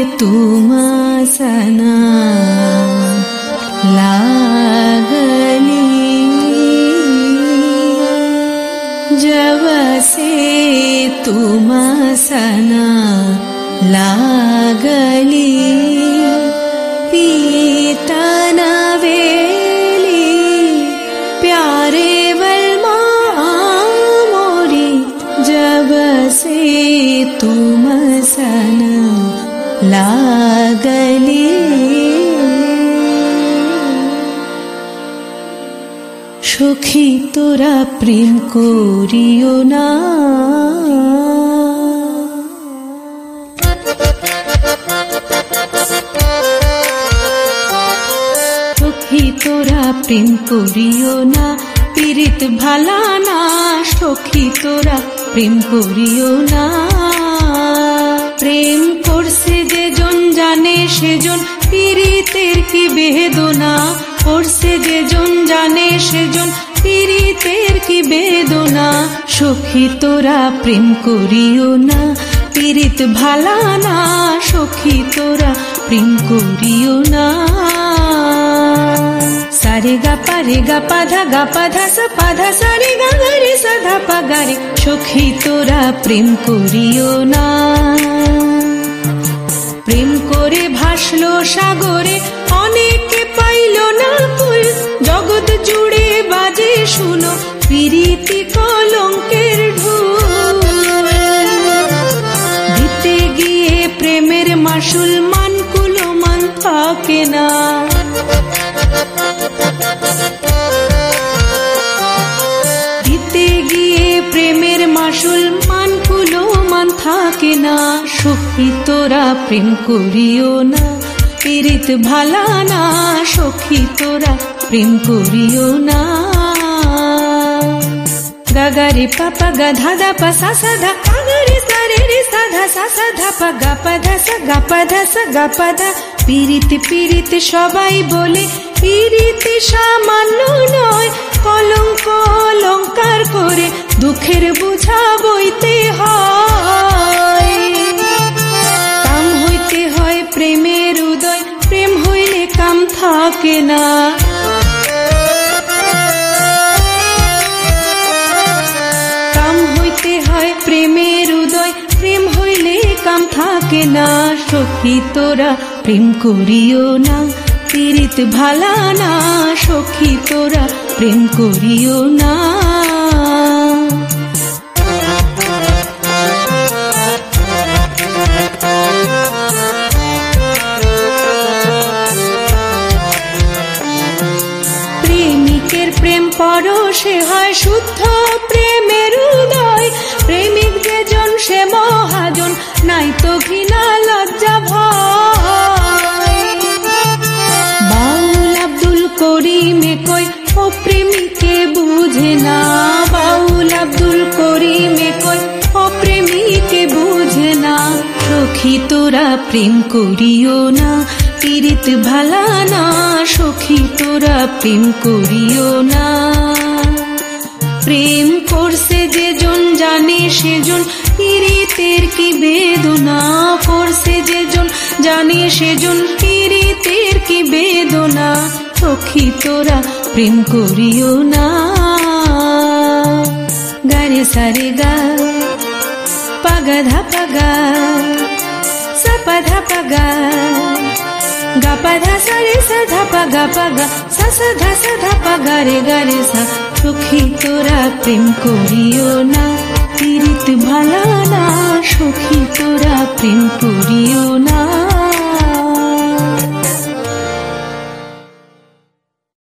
तुमासना लागली जब से तुमासना लागली पीतना वेली प्यारे वल्मा मोरी जब से तुमासना लागली सखी तोरा प्रेम करियो ना सखी तोरा प्रेम करियो ना पीरित भाला ना सखी तोरा प्रेम करियो ना प्रेम करছে যেজন জানে সেজন পীড়িতের কি বেদনা করছে যেজন জানে সেজন পীড়িতের কি বেদনা সখী তোরা প্রেম করিও না পীড়িত ভালা না সখী তোরা প্রেম করিও না सारे गा पा धा सा पा धा सारे गा गा रे सा धा पा गा रे सखी तोरा प्रेम करियो ना प्रेम करे भासलो सागरे अनेके पाइलो ना कुल जगत जुड़े बाजे शुनो पीरिति कलंकेर ढोल दिते गिये प्रेमेर मासुल मानकुलो मान थाके ना दिते गिये प्रेमेर मासुल मानकुलो मान थाके ना सखी तोरा प्रेम करियो ना पीड़ित भाला ना सखी तोरा प्रेम करियो ना गा रे पापा गा धा धा पा सा सा धा गा रे सा धा सा सा धा पा धा सा गा पा धा सा गा पा धा पीड़ित पीड़ित सबाई बोले पीड़ित सामान्य नय कलंक अलंकार करे दुखेर बोझा बইতে হয় काम হইতে হয় প্রেমের উদয় প্রেম হইলে কাম থাকে না काम হইতে হয় প্রেমের উদয় প্রেম হইলে কাম থাকে না সখী তোরা প্রেম করিও না पीड़ित भाला ना सखी तोरा प्रेम करियो ना प्रेमिकेर प्रेम परशे हय शुद्ध प्रेमेर उदय प्रेमिक जेजन से महाजन नाई तो घृणा लज्जा भय बाउल अब्दुल करीमे कोई ओ प्रेमिके बुझे ना बाउल अब्दुल करीमे कोई ओ प्रेमिके बुझे ना सखी तोरा प्रेम करियो ना पीड़ित भाला ना सखी तोरा प्रेम करियो ना प्रेम करছে যেজন জানে সেজন পীড়িতের কি বেদনা করছে যেজন জানে সেজন পীড়িতের কি বেদনা সখী তোরা প্রেম করিও না গারে সারে গা পাগা ধা পাগা সাপা ধা পাগা गा पा धा सा रे सा धा पा गा सा धा पा गा रे सा सखी तोरा प्रेम करियो ना पीड़ित भाला ना सखी तोरा प्रेम करियो ना।